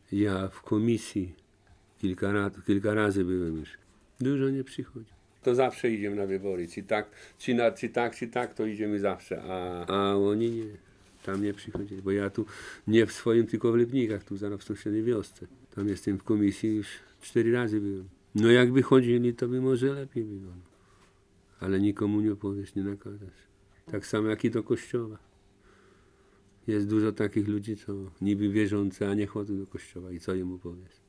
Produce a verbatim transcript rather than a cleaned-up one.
Ja w komisji kilka, ra kilka razy byłem już. Dużo nie przychodzi. To zawsze idziemy na wybory. Czy tak, czy, na, czy tak, czy tak, to idziemy zawsze. A, a oni nie. Tam nie przychodzili. Bo ja tu nie w swoim, tylko w Lipnikach, tu zaraz w sąsiedniej wiosce. Tam jestem w komisji, już cztery razy byłem. No jakby chodzili, to by może lepiej było. Ale nikomu nie opowiesz, nie nakazasz. Tak samo jak i do kościoła. Jest dużo takich ludzi, co niby wierzący, a nie chodzą do kościoła. I co im powiesz?